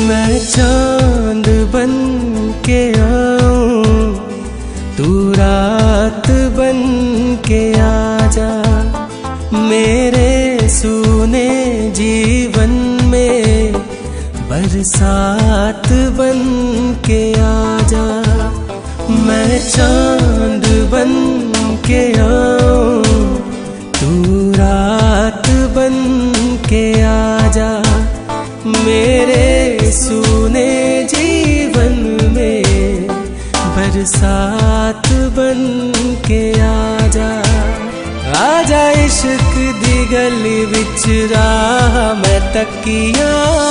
मैं चांद बन के आऊं, तू रात बन के आजा। मेरे सूने जीवन में बरसात बन के आजा। मैं चांद बन के आऊं, तू रात बन के आजा। मेरे सूने जीवन में बरसात बन के आजा। आजा इश्क दी गली विच राह मैं तकिया,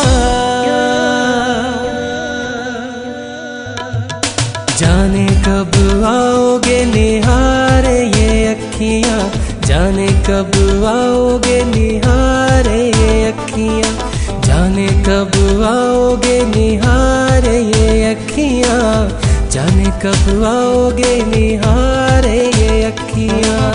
जाने कब आओगे निहारे ये अखियां, जाने कब आओगे निहारे ये अखियां, जाने कब आओगे निहारे ये अखियां, जाने कब आओगे निहारे ये अखियां।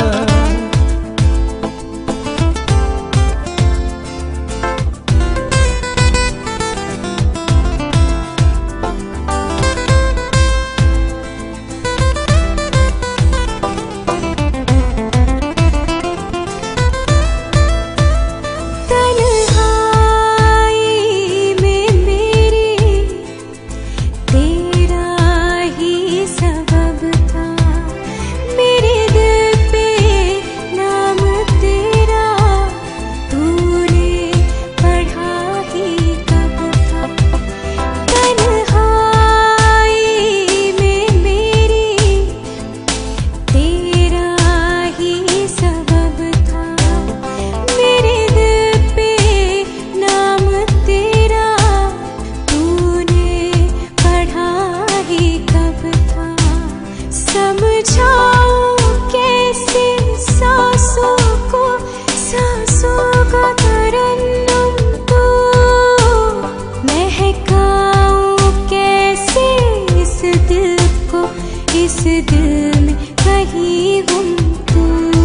इस दिल में कहीं गुम तू,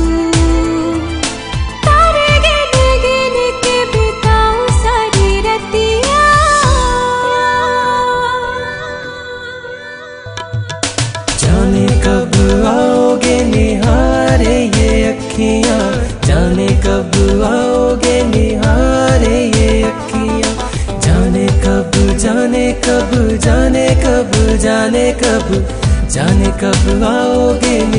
तारे गिन गिन के बिताऊं सारी रतियां। जाने कब आओगे निहारे ये अखियां, जाने कब आओगे निहारे ये अखियां, जाने कब जाने कब जाने कब जाने कब जाने कब आओगे